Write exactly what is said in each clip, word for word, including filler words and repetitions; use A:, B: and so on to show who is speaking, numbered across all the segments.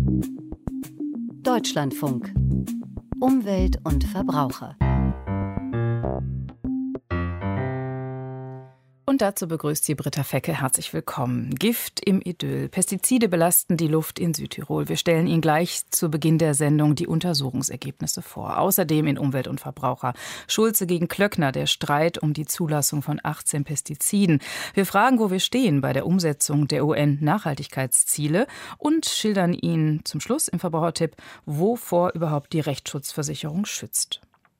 A: Deutschlandfunk. Umwelt und Verbraucher.
B: Und dazu begrüßt sie Britta Fecke. Herzlich willkommen. Gift im Idyll. Pestizide belasten die Luft in Südtirol. Wir stellen Ihnen gleich zu Beginn der Sendung die Untersuchungsergebnisse vor. Außerdem in Umwelt und Verbraucher. Schulze gegen Klöckner, der Streit um die Zulassung von achtzehn Pestiziden. Wir fragen, wo wir stehen bei der Umsetzung der U N-Nachhaltigkeitsziele und schildern Ihnen zum Schluss im Verbrauchertipp, wovor überhaupt die Rechtsschutzversicherung schützt.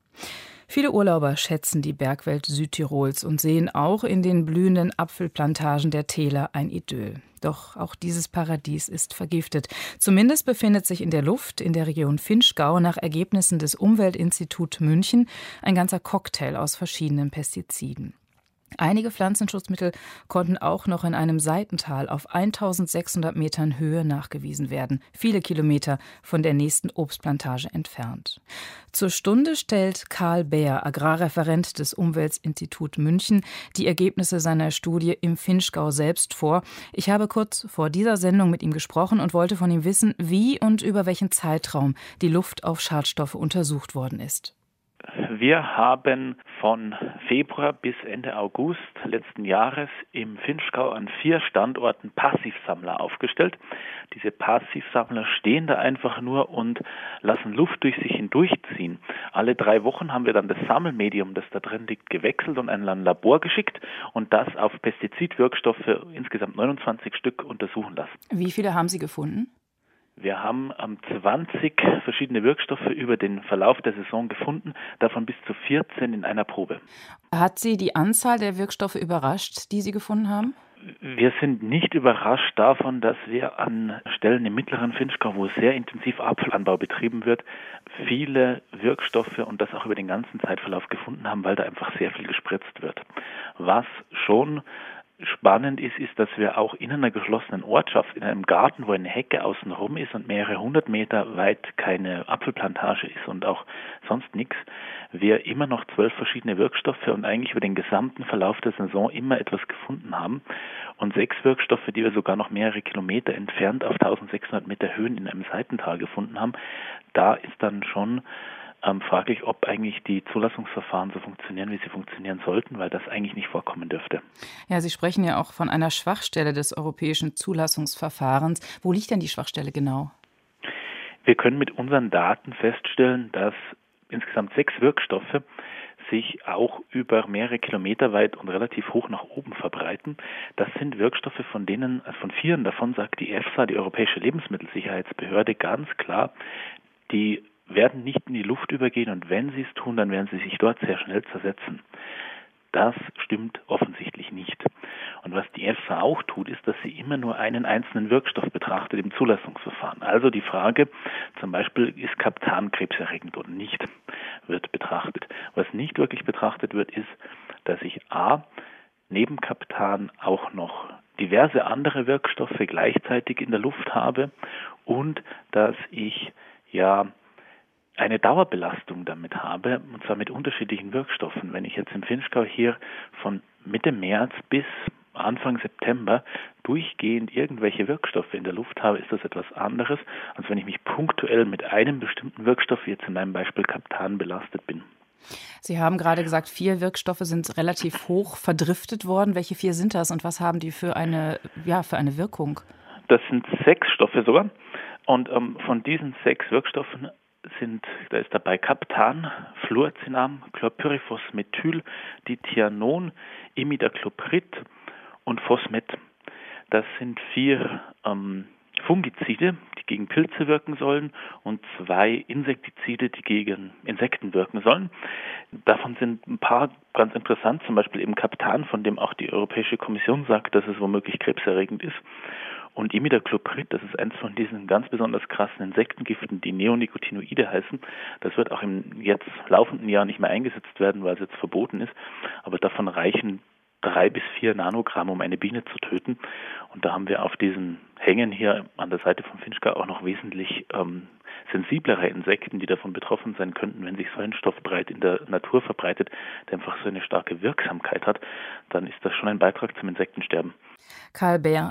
B: Viele Urlauber schätzen die Bergwelt Südtirols und sehen auch in den blühenden Apfelplantagen der Täler ein Idyll. Doch auch dieses Paradies ist vergiftet. Zumindest befindet sich in der Luft in der Region Vinschgau nach Ergebnissen des Umweltinstituts München ein ganzer Cocktail aus verschiedenen Pestiziden. Einige Pflanzenschutzmittel konnten auch noch in einem Seitental auf eintausendsechshundert Metern Höhe nachgewiesen werden, viele Kilometer von der nächsten Obstplantage entfernt. Zur Stunde stellt Karl Beer, Agrarreferent des Umweltinstituts München, die Ergebnisse seiner Studie im Vinschgau selbst vor. Ich habe kurz vor dieser Sendung mit ihm gesprochen und wollte von ihm wissen, wie und über welchen Zeitraum die Luft auf Schadstoffe untersucht worden ist.
C: Wir haben von Februar bis Ende August letzten Jahres im Vinschgau an vier Standorten Passivsammler aufgestellt. Diese Passivsammler stehen da einfach nur und lassen Luft durch sich hindurchziehen. Alle drei Wochen haben wir dann das Sammelmedium, das da drin liegt, gewechselt und in ein Labor geschickt und das auf Pestizidwirkstoffe, insgesamt neunundzwanzig Stück, untersuchen lassen.
B: Wie viele haben Sie gefunden?
C: Wir haben zwanzig verschiedene Wirkstoffe über den Verlauf der Saison gefunden, davon bis zu vierzehn in einer Probe.
B: Hat Sie die Anzahl der Wirkstoffe überrascht, die Sie gefunden haben?
C: Wir sind nicht überrascht davon, dass wir an Stellen im mittleren Vinschgau, wo sehr intensiv Apfelanbau betrieben wird, viele Wirkstoffe und das auch über den ganzen Zeitverlauf gefunden haben, weil da einfach sehr viel gespritzt wird. Was schon spannend ist, ist, dass wir auch in einer geschlossenen Ortschaft, in einem Garten, wo eine Hecke außenrum ist und mehrere hundert Meter weit keine Apfelplantage ist und auch sonst nichts, wir immer noch zwölf verschiedene Wirkstoffe und eigentlich über den gesamten Verlauf der Saison immer etwas gefunden haben und sechs Wirkstoffe, die wir sogar noch mehrere Kilometer entfernt auf eintausendsechshundert Meter Höhen in einem Seitental gefunden haben. Da ist dann schon Ähm, fraglich, ob eigentlich die Zulassungsverfahren so funktionieren, wie sie funktionieren sollten, weil das eigentlich nicht vorkommen dürfte.
B: Ja, Sie sprechen ja auch von einer Schwachstelle des europäischen Zulassungsverfahrens. Wo liegt denn die Schwachstelle genau?
C: Wir können mit unseren Daten feststellen, dass insgesamt sechs Wirkstoffe sich auch über mehrere Kilometer weit und relativ hoch nach oben verbreiten. Das sind Wirkstoffe, von denen, von vieren davon sagt die EFSA, die Europäische Lebensmittelsicherheitsbehörde, ganz klar, die werden nicht in die Luft übergehen und wenn sie es tun, dann werden sie sich dort sehr schnell zersetzen. Das stimmt offensichtlich nicht. Und was die EFSA auch tut, ist, dass sie immer nur einen einzelnen Wirkstoff betrachtet im Zulassungsverfahren. Also die Frage, zum Beispiel, ist Kaptan krebserregend oder nicht, wird betrachtet. Was nicht wirklich betrachtet wird, ist, dass ich a, neben Kaptan auch noch diverse andere Wirkstoffe gleichzeitig in der Luft habe und dass ich ja eine Dauerbelastung damit habe, und zwar mit unterschiedlichen Wirkstoffen. Wenn ich jetzt im Vinschgau hier von Mitte März bis Anfang September durchgehend irgendwelche Wirkstoffe in der Luft habe, ist das etwas anderes, als wenn ich mich punktuell mit einem bestimmten Wirkstoff, wie jetzt in meinem Beispiel Kaptan, belastet bin.
B: Sie haben gerade gesagt, vier Wirkstoffe sind relativ hoch verdriftet worden. Welche vier sind das und was haben die für eine, ja, für eine Wirkung?
C: Das sind sechs Stoffe sogar. Und ähm, von diesen sechs Wirkstoffen sind, da ist dabei Kaptan, Fluocinam, Chlorpyrifos-Methyl, Dithianon, Imidacloprid und Phosmet. Das sind vier ähm, Fungizide, die gegen Pilze wirken sollen und zwei Insektizide, die gegen Insekten wirken sollen. Davon sind ein paar ganz interessant, zum Beispiel eben Kaptan, von dem auch die Europäische Kommission sagt, dass es womöglich krebserregend ist. Und Imidacloprid, das ist eins von diesen ganz besonders krassen Insektengiften, die Neonicotinoide heißen. Das wird auch im jetzt laufenden Jahr nicht mehr eingesetzt werden, weil es jetzt verboten ist. Aber davon reichen drei bis vier Nanogramm, um eine Biene zu töten. Und da haben wir auf diesen Hängen hier an der Seite von Vinschgau auch noch wesentlich ähm, sensiblere Insekten, die davon betroffen sein könnten, wenn sich so ein Stoff breit in der Natur verbreitet, der einfach so eine starke Wirksamkeit hat, dann ist das schon ein Beitrag zum Insektensterben.
B: Karl Beer,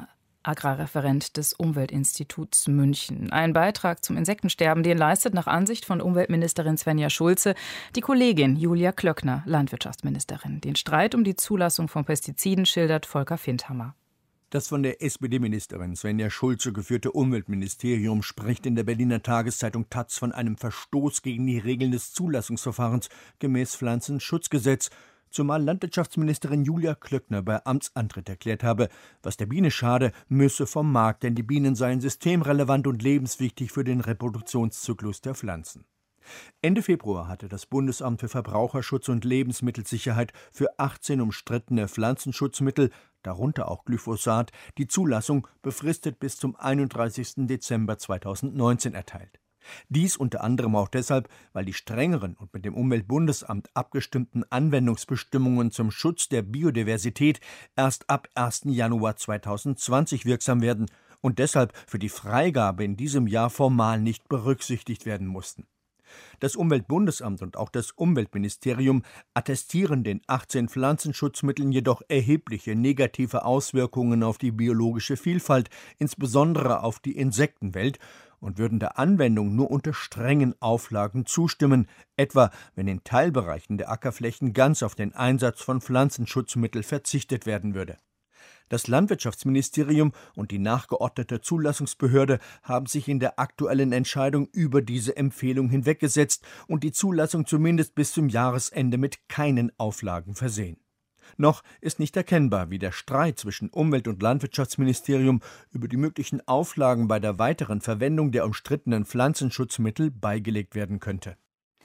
B: Agrarreferent des Umweltinstituts München. Ein Beitrag zum Insektensterben, den leistet nach Ansicht von Umweltministerin Svenja Schulze die Kollegin Julia Klöckner, Landwirtschaftsministerin. Den Streit um die Zulassung von Pestiziden schildert Volker Findhammer.
D: Das von der S P D-Ministerin Svenja Schulze geführte Umweltministerium spricht in der Berliner Tageszeitung Taz von einem Verstoß gegen die Regeln des Zulassungsverfahrens gemäß Pflanzenschutzgesetz, zumal Landwirtschaftsministerin Julia Klöckner bei Amtsantritt erklärt habe, was der Biene schade, müsse vom Markt, denn die Bienen seien systemrelevant und lebenswichtig für den Reproduktionszyklus der Pflanzen. Ende Februar hatte das Bundesamt für Verbraucherschutz und Lebensmittelsicherheit für achtzehn umstrittene Pflanzenschutzmittel, darunter auch Glyphosat, die Zulassung befristet bis zum einunddreißigsten Dezember zweitausendneunzehn erteilt. Dies unter anderem auch deshalb, weil die strengeren und mit dem Umweltbundesamt abgestimmten Anwendungsbestimmungen zum Schutz der Biodiversität erst ab ersten Januar zweitausendzwanzig wirksam werden und deshalb für die Freigabe in diesem Jahr formal nicht berücksichtigt werden mussten. Das Umweltbundesamt und auch das Umweltministerium attestieren den achtzehn Pflanzenschutzmitteln jedoch erhebliche negative Auswirkungen auf die biologische Vielfalt, insbesondere auf die Insektenwelt, und würden der Anwendung nur unter strengen Auflagen zustimmen, etwa wenn in Teilbereichen der Ackerflächen ganz auf den Einsatz von Pflanzenschutzmitteln verzichtet werden würde. Das Landwirtschaftsministerium und die nachgeordnete Zulassungsbehörde haben sich in der aktuellen Entscheidung über diese Empfehlung hinweggesetzt und die Zulassung zumindest bis zum Jahresende mit keinen Auflagen versehen. Noch ist nicht erkennbar, wie der Streit zwischen Umwelt- und Landwirtschaftsministerium über die möglichen Auflagen bei der weiteren Verwendung der umstrittenen Pflanzenschutzmittel beigelegt werden könnte.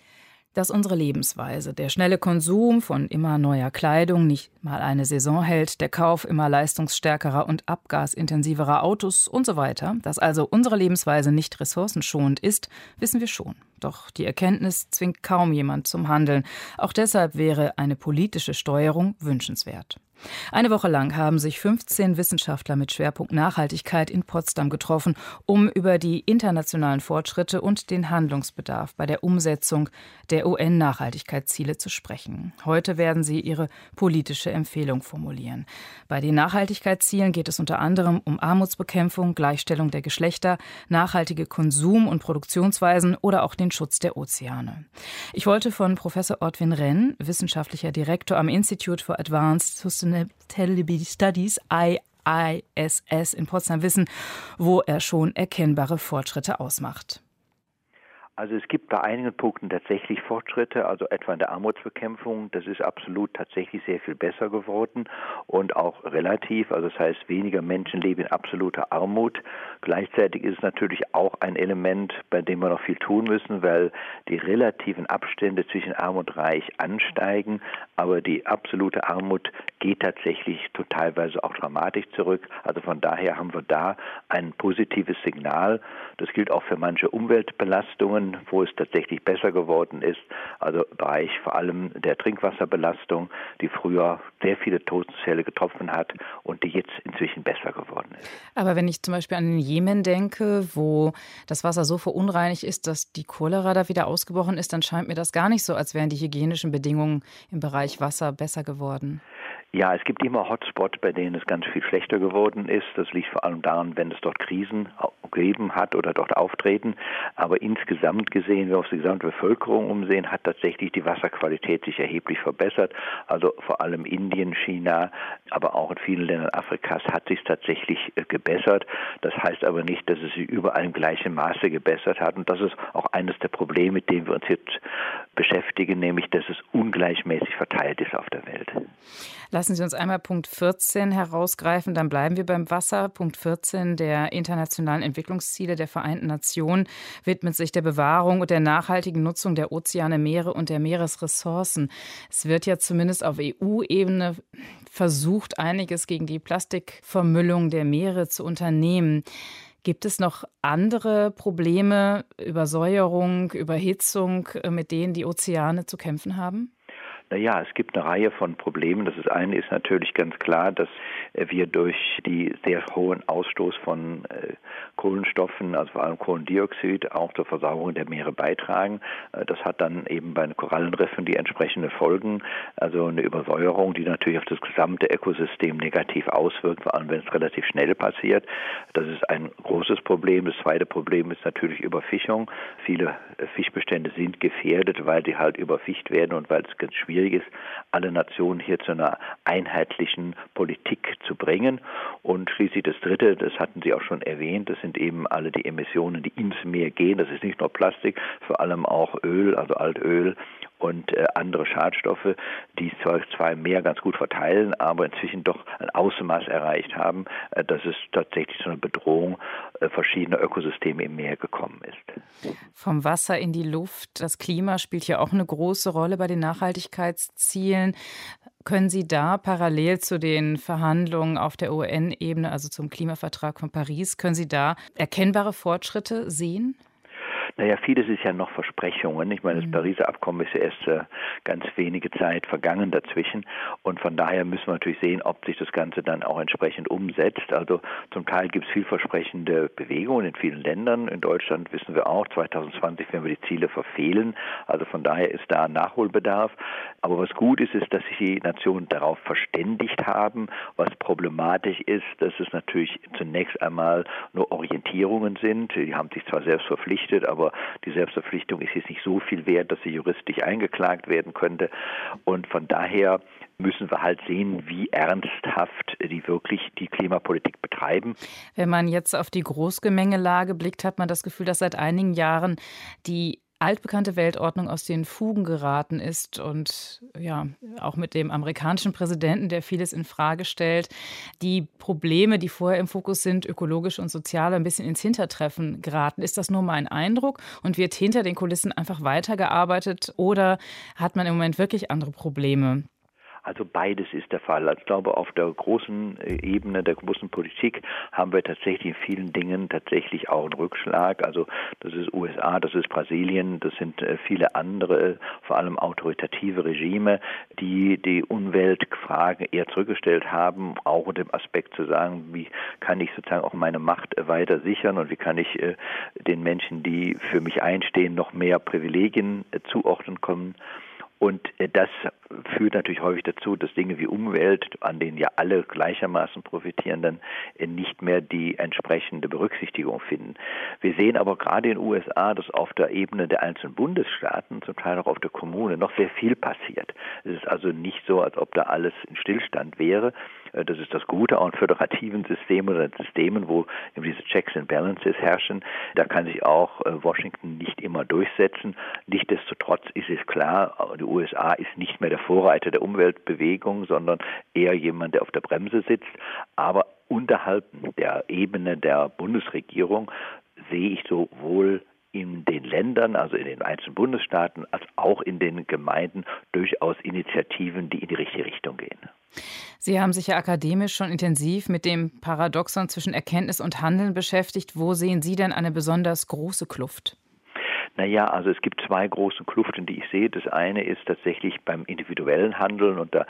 B: Dass unsere Lebensweise, der schnelle Konsum von immer neuer Kleidung nicht mal eine Saison hält, der Kauf immer leistungsstärkerer und abgasintensiverer Autos und so weiter, dass also unsere Lebensweise nicht ressourcenschonend ist, wissen wir schon. Doch die Erkenntnis zwingt kaum jemand zum Handeln. Auch deshalb wäre eine politische Steuerung wünschenswert. Eine Woche lang haben sich fünfzehn Wissenschaftler mit Schwerpunkt Nachhaltigkeit in Potsdam getroffen, um über die internationalen Fortschritte und den Handlungsbedarf bei der Umsetzung der U N-Nachhaltigkeitsziele zu sprechen. Heute werden sie ihre politische Empfehlung formulieren. Bei den Nachhaltigkeitszielen geht es unter anderem um Armutsbekämpfung, Gleichstellung der Geschlechter, nachhaltige Konsum- und Produktionsweisen oder auch den Schutz der Ozeane. Ich wollte von Professor Ortwin Renn, wissenschaftlicher Direktor am Institute for Advanced Sustainability Studies, I I S S in Potsdam, wissen, wo er schon erkennbare Fortschritte ausmacht.
E: Also es gibt bei einigen Punkten tatsächlich Fortschritte, also etwa in der Armutsbekämpfung. Das ist absolut tatsächlich sehr viel besser geworden und auch relativ. Also das heißt, weniger Menschen leben in absoluter Armut. Gleichzeitig ist es natürlich auch ein Element, bei dem wir noch viel tun müssen, weil die relativen Abstände zwischen Arm und Reich ansteigen. Aber die absolute Armut geht tatsächlich teilweise auch dramatisch zurück. Also von daher haben wir da ein positives Signal. Das gilt auch für manche Umweltbelastungen, wo es tatsächlich besser geworden ist. Also im Bereich vor allem der Trinkwasserbelastung, die früher sehr viele Todesfälle getroffen hat und die jetzt inzwischen besser geworden ist.
B: Aber wenn ich zum Beispiel an den Jemen denke, wo das Wasser so verunreinigt ist, dass die Cholera da wieder ausgebrochen ist, dann scheint mir das gar nicht so, als wären die hygienischen Bedingungen im Bereich Wasser besser geworden.
E: Ja, es gibt immer Hotspots, bei denen es ganz viel schlechter geworden ist. Das liegt vor allem daran, wenn es dort Krisen gegeben hat oder dort auftreten. Aber insgesamt gesehen, wenn wir auf die gesamte Bevölkerung umsehen, hat tatsächlich die Wasserqualität sich erheblich verbessert. Also vor allem Indien, China, aber auch in vielen Ländern Afrikas hat sich tatsächlich gebessert. Das heißt aber nicht, dass es sich überall im gleichen Maße gebessert hat. Und das ist auch eines der Probleme, mit denen wir uns jetzt beschäftigen, nämlich, dass es ungleichmäßig verteilt ist auf der Welt.
B: Lassen Sie uns einmal Punkt vierzehn herausgreifen, dann bleiben wir beim Wasser. Punkt vierzehn der internationalen Entwicklungsziele der Vereinten Nationen widmet sich der Bewahrung und der nachhaltigen Nutzung der Ozeane, Meere und der Meeresressourcen. Es wird ja zumindest auf E U-Ebene versucht, einiges gegen die Plastikvermüllung der Meere zu unternehmen. Gibt es noch andere Probleme, Übersäuerung, Überhitzung, mit denen die Ozeane zu kämpfen haben?
E: Naja, es gibt eine Reihe von Problemen. Das ist eine ist natürlich ganz klar, dass wir durch die sehr hohen Ausstoß von äh, Kohlenstoffen, also vor allem Kohlendioxid, auch zur Versauerung der Meere beitragen. Äh, das hat dann eben bei den Korallenriffen die entsprechenden Folgen, also eine Übersäuerung, die natürlich auf das gesamte Ökosystem negativ auswirkt, vor allem wenn es relativ schnell passiert. Das ist ein großes Problem. Das zweite Problem ist natürlich Überfischung. Viele äh, Fischbestände sind gefährdet, weil sie halt überfischt werden und weil es ganz schwierig ist, alle Nationen hier zu einer einheitlichen Politik zu bringen. Und schließlich das Dritte, das hatten Sie auch schon erwähnt, das sind eben alle die Emissionen, die ins Meer gehen. Das ist nicht nur Plastik, vor allem auch Öl, also Altöl und äh, andere Schadstoffe, die zwar, zwar im Meer ganz gut verteilen, aber inzwischen doch ein Ausmaß erreicht haben, äh, dass es tatsächlich zu einer Bedrohung äh, verschiedener Ökosysteme im Meer gekommen ist.
B: Vom Wasser in die Luft, das Klima spielt ja auch eine große Rolle bei den Nachhaltigkeitszielen. Können Sie da parallel zu den Verhandlungen auf der U N-Ebene, also zum Klimavertrag von Paris, können Sie da erkennbare Fortschritte sehen?
E: Naja, vieles ist ja noch Versprechungen. Ich meine, das Pariser Abkommen ist ja erst äh, ganz wenige Zeit vergangen dazwischen. Und von daher müssen wir natürlich sehen, ob sich das Ganze dann auch entsprechend umsetzt. Also zum Teil gibt es vielversprechende Bewegungen in vielen Ländern. In Deutschland wissen wir auch, zwanzig zwanzig werden wir die Ziele verfehlen. Also von daher ist da Nachholbedarf. Aber was gut ist, ist, dass sich die Nationen darauf verständigt haben. Was problematisch ist, dass es natürlich zunächst einmal nur Orientierungen sind. Die haben sich zwar selbst verpflichtet, aber die Selbstverpflichtung ist jetzt nicht so viel wert, dass sie juristisch eingeklagt werden könnte. Und von daher müssen wir halt sehen, wie ernsthaft die wirklich die Klimapolitik betreiben.
B: Wenn man jetzt auf die Großgemengelage blickt, hat man das Gefühl, dass seit einigen Jahren die altbekannte Weltordnung aus den Fugen geraten ist und ja, auch mit dem amerikanischen Präsidenten, der vieles in Frage stellt, die Probleme, die vorher im Fokus sind, ökologisch und sozial, ein bisschen ins Hintertreffen geraten. Ist das nur mein Eindruck und wird hinter den Kulissen einfach weitergearbeitet oder hat man im Moment wirklich andere Probleme?
E: Also beides ist der Fall. Ich glaube, auf der großen Ebene der großen Politik haben wir tatsächlich in vielen Dingen tatsächlich auch einen Rückschlag. Also das ist U S A, das ist Brasilien, das sind viele andere, vor allem autoritative Regime, die die Umweltfragen eher zurückgestellt haben, auch unter dem Aspekt zu sagen, wie kann ich sozusagen auch meine Macht weiter sichern und wie kann ich den Menschen, die für mich einstehen, noch mehr Privilegien zuordnen können. Und das führt natürlich häufig dazu, dass Dinge wie Umwelt, an denen ja alle gleichermaßen profitieren, dann nicht mehr die entsprechende Berücksichtigung finden. Wir sehen aber gerade in den U S A, dass auf der Ebene der einzelnen Bundesstaaten, zum Teil auch auf der Kommune, noch sehr viel passiert. Es ist also nicht so, als ob da alles in Stillstand wäre. Das ist das Gute an föderativen Systemen oder Systemen, wo eben diese Checks and Balances herrschen. Da kann sich auch Washington nicht immer durchsetzen. Nichtsdestotrotz ist es klar, die U S A ist nicht mehr der Vorreiter der Umweltbewegung, sondern eher jemand, der auf der Bremse sitzt. Aber unterhalb der Ebene der Bundesregierung sehe ich sowohl in den Ländern, also in den einzelnen Bundesstaaten, als auch in den Gemeinden durchaus Initiativen, die in die richtige Richtung gehen.
B: Sie haben sich ja akademisch schon intensiv mit dem Paradoxon zwischen Erkenntnis und Handeln beschäftigt. Wo sehen Sie denn eine besonders große Kluft?
E: Naja, also es gibt zwei große Kluften, die ich sehe. Das eine ist tatsächlich beim individuellen Handeln und da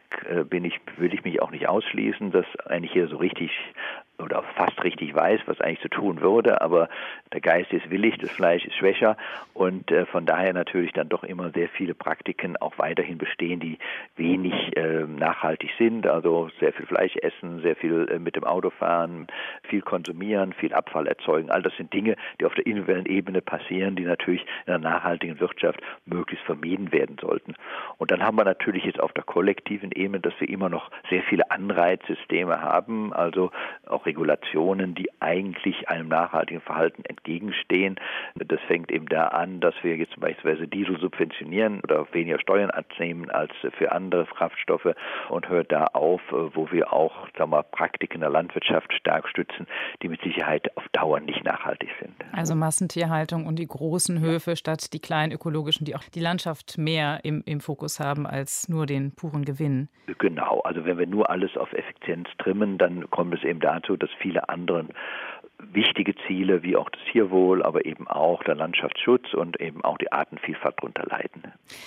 E: bin ich, würde ich mich auch nicht ausschließen, dass eigentlich hier so richtig oder fast richtig weiß, was eigentlich zu tun würde, aber der Geist ist willig, das Fleisch ist schwächer und äh, von daher natürlich dann doch immer sehr viele Praktiken auch weiterhin bestehen, die wenig äh, nachhaltig sind, also sehr viel Fleisch essen, sehr viel äh, mit dem Auto fahren, viel konsumieren, viel Abfall erzeugen. All das sind Dinge, die auf der individuellen Ebene passieren, die natürlich in einer nachhaltigen Wirtschaft möglichst vermieden werden sollten. Und dann haben wir natürlich jetzt auf der kollektiven Ebene, dass wir immer noch sehr viele Anreizsysteme haben, also auch Regulationen, die eigentlich einem nachhaltigen Verhalten entgegenstehen. Das fängt eben da an, dass wir jetzt beispielsweise Diesel subventionieren oder weniger Steuern abnehmen als für andere Kraftstoffe und hört da auf, wo wir auch, sagen wir, Praktiken der Landwirtschaft stark stützen, die mit Sicherheit auf Dauer nicht nachhaltig sind.
B: Also Massentierhaltung und die großen Höfe statt die kleinen ökologischen, die auch die Landschaft mehr im, im Fokus haben als nur den puren Gewinn.
E: Genau, also wenn wir nur alles auf Effizienz trimmen, dann kommt es eben dazu, dass viele andere wichtige Ziele, wie auch das Tierwohl, aber eben auch der Landschaftsschutz und eben auch die Artenvielfalt darunter leiden.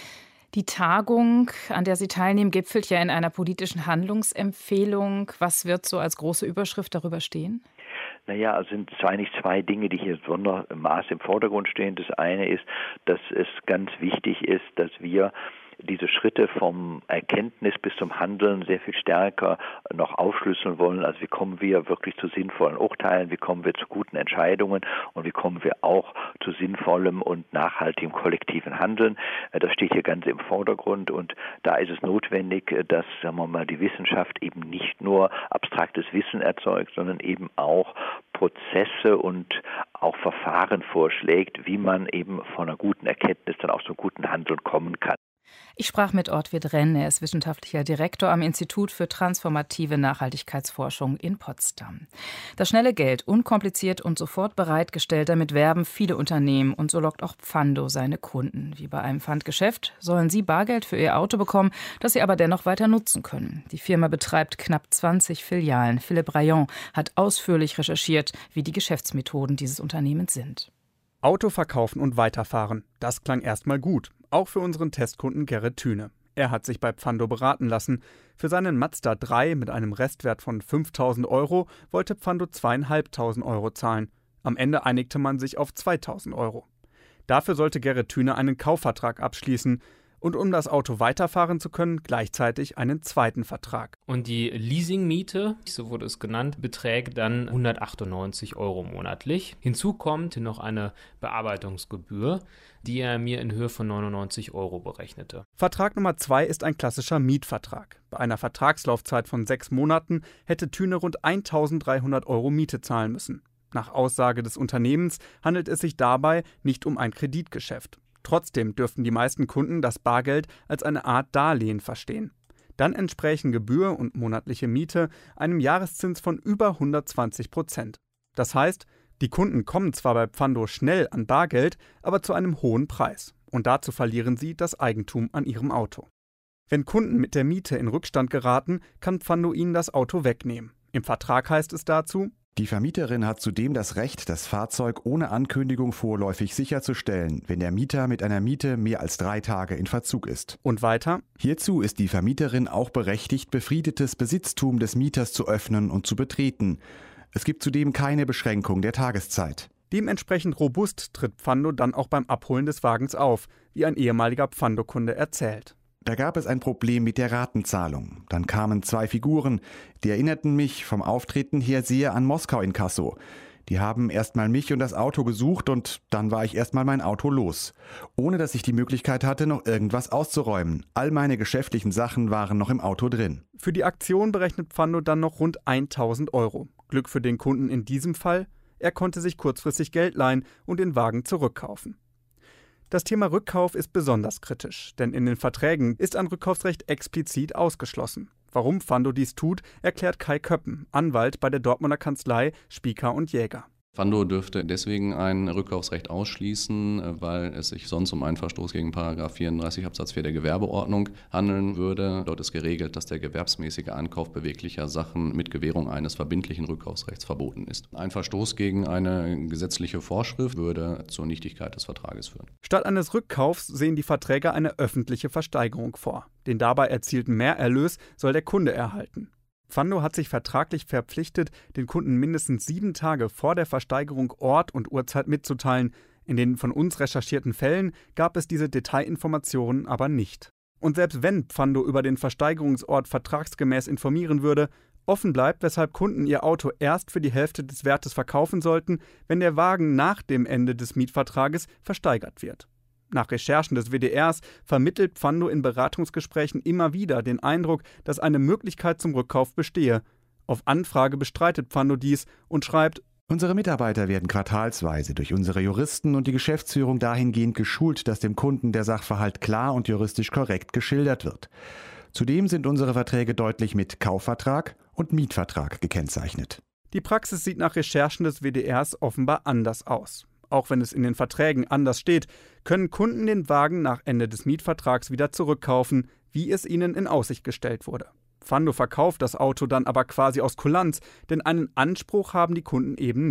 B: Die Tagung, an der Sie teilnehmen, gipfelt ja in einer politischen Handlungsempfehlung. Was wird so als große Überschrift darüber stehen?
E: Naja, also sind es eigentlich zwei Dinge, die hier besondermaßen im Vordergrund stehen. Das eine ist, dass es ganz wichtig ist, dass wir diese Schritte vom Erkenntnis bis zum Handeln sehr viel stärker noch aufschlüsseln wollen. Also wie kommen wir wirklich zu sinnvollen Urteilen, wie kommen wir zu guten Entscheidungen und wie kommen wir auch zu sinnvollem und nachhaltigem kollektiven Handeln. Das steht hier ganz im Vordergrund und da ist es notwendig, dass, sagen wir mal, die Wissenschaft eben nicht nur abstraktes Wissen erzeugt, sondern eben auch Prozesse und auch Verfahren vorschlägt, wie man eben von einer guten Erkenntnis dann auch zu guten Handeln kommen kann.
B: Ich sprach mit Ortwed Renn, er ist wissenschaftlicher Direktor am Institut für transformative Nachhaltigkeitsforschung in Potsdam. Das schnelle Geld, unkompliziert und sofort bereitgestellt, damit werben viele Unternehmen und so lockt auch Pfando seine Kunden. Wie bei einem Pfandgeschäft sollen sie Bargeld für ihr Auto bekommen, das sie aber dennoch weiter nutzen können. Die Firma betreibt knapp zwanzig Filialen. Philippe Rayon hat ausführlich recherchiert, wie die Geschäftsmethoden dieses Unternehmens sind.
F: Auto verkaufen und weiterfahren, das klang erstmal gut. Auch für unseren Testkunden Gerrit Thüne. Er hat sich bei Pfando beraten lassen. Für seinen Mazda drei mit einem Restwert von fünftausend Euro wollte Pfando zweitausendfünfhundert Euro zahlen. Am Ende einigte man sich auf zweitausend Euro. Dafür sollte Gerrit Thüne einen Kaufvertrag abschließen und um das Auto weiterfahren zu können, gleichzeitig einen zweiten Vertrag.
G: Und die Leasingmiete, so wurde es genannt, beträgt dann hundertachtundneunzig Euro monatlich. Hinzu kommt noch eine Bearbeitungsgebühr, die er mir in Höhe von neunundneunzig Euro berechnete.
F: Vertrag Nummer zwei ist ein klassischer Mietvertrag. Bei einer Vertragslaufzeit von sechs Monaten hätte Thüne rund eintausenddreihundert Euro Miete zahlen müssen. Nach Aussage des Unternehmens handelt es sich dabei nicht um ein Kreditgeschäft. Trotzdem dürften die meisten Kunden das Bargeld als eine Art Darlehen verstehen. Dann entsprächen Gebühr und monatliche Miete einem Jahreszins von über hundertzwanzig Prozent. Das heißt, die Kunden kommen zwar bei Pfando schnell an Bargeld, aber zu einem hohen Preis. Und dazu verlieren sie das Eigentum an ihrem Auto. Wenn Kunden mit der Miete in Rückstand geraten, kann Pfando ihnen das Auto wegnehmen. Im Vertrag heißt es dazu:
H: Die Vermieterin hat zudem das Recht, das Fahrzeug ohne Ankündigung vorläufig sicherzustellen, wenn der Mieter mit einer Miete mehr als drei Tage in Verzug ist.
F: Und weiter:
H: Hierzu ist die Vermieterin auch berechtigt, befriedetes Besitztum des Mieters zu öffnen und zu betreten. Es gibt zudem keine Beschränkung der Tageszeit.
F: Dementsprechend robust tritt Pfando dann auch beim Abholen des Wagens auf, wie ein ehemaliger Pfando-Kunde erzählt.
H: Da gab es ein Problem mit der Ratenzahlung. Dann kamen zwei Figuren, die erinnerten mich vom Auftreten her sehr an Moskau-Inkasso. Die haben erstmal mich und das Auto gesucht und dann war ich erstmal mein Auto los. Ohne dass ich die Möglichkeit hatte, noch irgendwas auszuräumen. All meine geschäftlichen Sachen waren noch im Auto drin.
F: Für die Aktion berechnet Pfando dann noch rund eintausend Euro. Glück für den Kunden in diesem Fall: Er konnte sich kurzfristig Geld leihen und den Wagen zurückkaufen. Das Thema Rückkauf ist besonders kritisch, denn in den Verträgen ist ein Rückkaufsrecht explizit ausgeschlossen. Warum Pfando dies tut, erklärt Kai Köppen, Anwalt bei der Dortmunder Kanzlei Spieker und Jäger.
I: Pfando dürfte deswegen ein Rückkaufsrecht ausschließen, weil es sich sonst um einen Verstoß gegen Paragraph vierunddreißig Absatz vier der Gewerbeordnung handeln würde. Dort ist geregelt, dass der gewerbsmäßige Ankauf beweglicher Sachen mit Gewährung eines verbindlichen Rückkaufsrechts verboten ist. Ein Verstoß gegen eine gesetzliche Vorschrift würde zur Nichtigkeit des Vertrages führen.
F: Statt eines Rückkaufs sehen die Verträge eine öffentliche Versteigerung vor. Den dabei erzielten Mehrerlös soll der Kunde erhalten. Pfando hat sich vertraglich verpflichtet, den Kunden mindestens sieben Tage vor der Versteigerung Ort und Uhrzeit mitzuteilen. In den von uns recherchierten Fällen gab es diese Detailinformationen aber nicht. Und selbst wenn Pfando über den Versteigerungsort vertragsgemäß informieren würde, offen bleibt, weshalb Kunden ihr Auto erst für die Hälfte des Wertes verkaufen sollten, wenn der Wagen nach dem Ende des Mietvertrages versteigert wird. Nach Recherchen des W D Rs vermittelt Pfando in Beratungsgesprächen immer wieder den Eindruck, dass eine Möglichkeit zum Rückkauf bestehe. Auf Anfrage bestreitet Pfando dies und schreibt:
H: Unsere Mitarbeiter werden quartalsweise durch unsere Juristen und die Geschäftsführung dahingehend geschult, dass dem Kunden der Sachverhalt klar und juristisch korrekt geschildert wird. Zudem sind unsere Verträge deutlich mit Kaufvertrag und Mietvertrag gekennzeichnet.
F: Die Praxis sieht nach Recherchen des W D Rs offenbar anders aus. Auch wenn es in den Verträgen anders steht, können Kunden den Wagen nach Ende des Mietvertrags wieder zurückkaufen, wie es ihnen in Aussicht gestellt wurde. Pfando verkauft das Auto dann aber quasi aus Kulanz, denn einen Anspruch haben die Kunden eben nicht.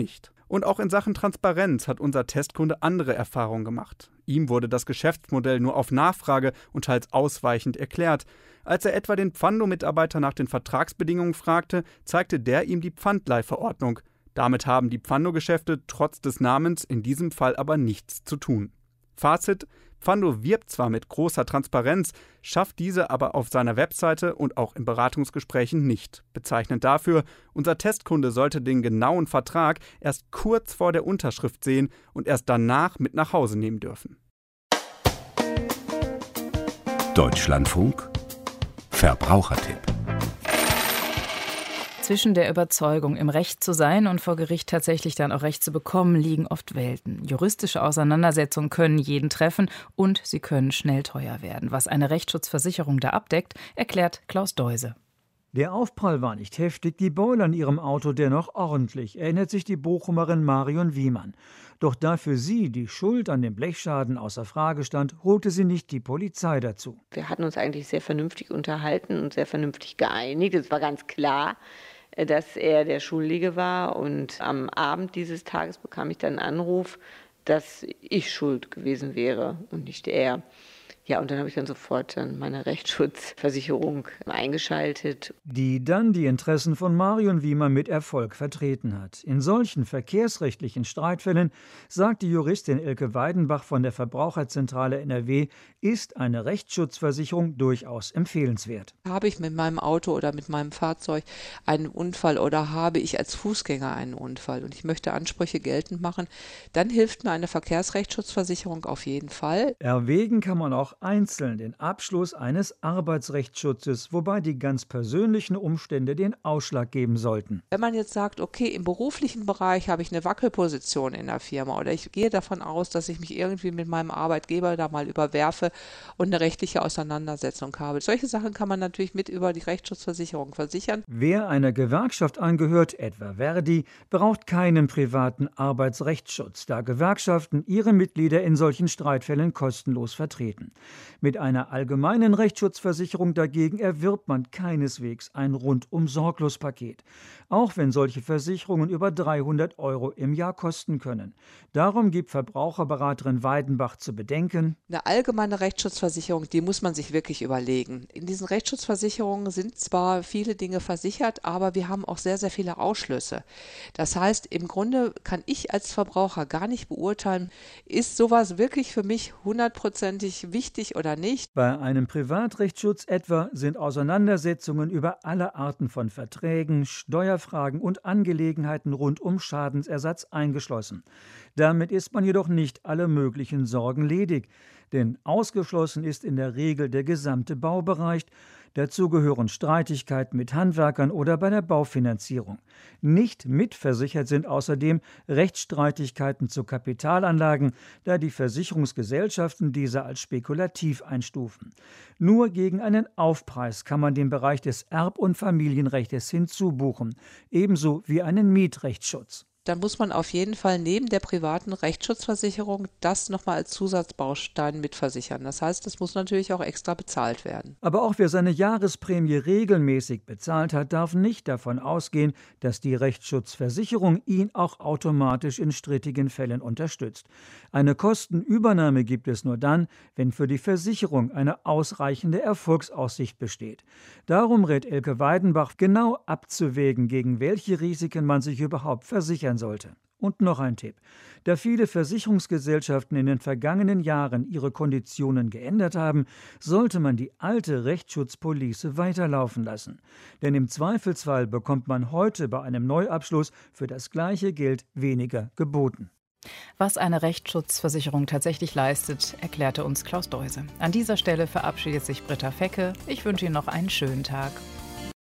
F: Und auch in Sachen Transparenz hat unser Testkunde andere Erfahrungen gemacht. Ihm wurde das Geschäftsmodell nur auf Nachfrage und teils ausweichend erklärt. Als er etwa den Pfando-Mitarbeiter nach den Vertragsbedingungen fragte, zeigte der ihm die Pfandleihverordnung. Damit haben die Pfando-Geschäfte trotz des Namens in diesem Fall aber nichts zu tun. Fazit: Pfando wirbt zwar mit großer Transparenz, schafft diese aber auf seiner Webseite und auch in Beratungsgesprächen nicht. Bezeichnend dafür: Unser Testkunde sollte den genauen Vertrag erst kurz vor der Unterschrift sehen und erst danach mit nach Hause nehmen dürfen.
J: Deutschlandfunk Verbrauchertipp.
B: Zwischen der Überzeugung, im Recht zu sein und vor Gericht tatsächlich dann auch Recht zu bekommen, liegen oft Welten. Juristische Auseinandersetzungen können jeden treffen und sie können schnell teuer werden. Was eine Rechtsschutzversicherung da abdeckt, erklärt Klaus Deuse.
K: Der Aufprall war nicht heftig, die Beule an ihrem Auto dennoch ordentlich, erinnert sich die Bochumerin Marion Wiemann. Doch da für sie die Schuld an dem Blechschaden außer Frage stand, holte sie nicht die Polizei dazu.
L: Wir hatten uns eigentlich sehr vernünftig unterhalten und sehr vernünftig geeinigt. Es war ganz klar, dass er der Schuldige war. Und am Abend dieses Tages bekam ich dann einen Anruf, dass ich schuld gewesen wäre und nicht er. Ja, und dann habe ich dann sofort dann meine Rechtsschutzversicherung eingeschaltet.
K: Die dann die Interessen von Marion Wiemann mit Erfolg vertreten hat. In solchen verkehrsrechtlichen Streitfällen, sagt die Juristin Elke Weidenbach von der Verbraucherzentrale N R W, ist eine Rechtsschutzversicherung durchaus empfehlenswert.
M: Habe ich mit meinem Auto oder mit meinem Fahrzeug einen Unfall oder habe ich als Fußgänger einen Unfall und ich möchte Ansprüche geltend machen, dann hilft mir eine Verkehrsrechtsschutzversicherung auf jeden Fall.
K: Erwägen kann man auch einzeln den Abschluss eines Arbeitsrechtsschutzes, wobei die ganz persönlichen Umstände den Ausschlag geben sollten.
M: Wenn man jetzt sagt, okay, im beruflichen Bereich habe ich eine Wackelposition in der Firma oder ich gehe davon aus, dass ich mich irgendwie mit meinem Arbeitgeber da mal überwerfe und eine rechtliche Auseinandersetzung habe. Solche Sachen kann man natürlich mit über die Rechtsschutzversicherung versichern.
K: Wer einer Gewerkschaft angehört, etwa Verdi, braucht keinen privaten Arbeitsrechtsschutz, da Gewerkschaften ihre Mitglieder in solchen Streitfällen kostenlos vertreten. Mit einer allgemeinen Rechtsschutzversicherung dagegen erwirbt man keineswegs ein Rundum-Sorglos-Paket, auch wenn solche Versicherungen über dreihundert Euro im Jahr kosten können. Darum gibt Verbraucherberaterin Weidenbach zu bedenken:
M: Eine allgemeine Rechtsschutzversicherung, die muss man sich wirklich überlegen. In diesen Rechtsschutzversicherungen sind zwar viele Dinge versichert, aber wir haben auch sehr, sehr viele Ausschlüsse. Das heißt, im Grunde kann ich als Verbraucher gar nicht beurteilen, ist sowas wirklich für mich hundertprozentig wichtig oder nicht.
K: Bei einem Privatrechtsschutz etwa sind Auseinandersetzungen über alle Arten von Verträgen, Steuerfragen und Angelegenheiten rund um Schadensersatz eingeschlossen. Damit ist man jedoch nicht alle möglichen Sorgen ledig, denn ausgeschlossen ist in der Regel der gesamte Baubereich. Dazu gehören Streitigkeiten mit Handwerkern oder bei der Baufinanzierung. Nicht mitversichert sind außerdem Rechtsstreitigkeiten zu Kapitalanlagen, da die Versicherungsgesellschaften diese als spekulativ einstufen. Nur gegen einen Aufpreis kann man den Bereich des Erb- und Familienrechts hinzubuchen, ebenso wie einen Mietrechtsschutz.
M: Dann muss man auf jeden Fall neben der privaten Rechtsschutzversicherung das nochmal als Zusatzbaustein mitversichern. Das heißt, das muss natürlich auch extra bezahlt werden.
K: Aber auch wer seine Jahresprämie regelmäßig bezahlt hat, darf nicht davon ausgehen, dass die Rechtsschutzversicherung ihn auch automatisch in strittigen Fällen unterstützt. Eine Kostenübernahme gibt es nur dann, wenn für die Versicherung eine ausreichende Erfolgsaussicht besteht. Darum rät Elke Weidenbach, genau abzuwägen, gegen welche Risiken man sich überhaupt versichern sollte. Und noch ein Tipp. Da viele Versicherungsgesellschaften in den vergangenen Jahren ihre Konditionen geändert haben, sollte man die alte Rechtsschutzpolice weiterlaufen lassen. Denn im Zweifelsfall bekommt man heute bei einem Neuabschluss für das gleiche Geld weniger geboten.
B: Was eine Rechtsschutzversicherung tatsächlich leistet, erklärte uns Klaus Deuse. An dieser Stelle verabschiedet sich Britta Fecke. Ich wünsche Ihnen noch einen schönen Tag.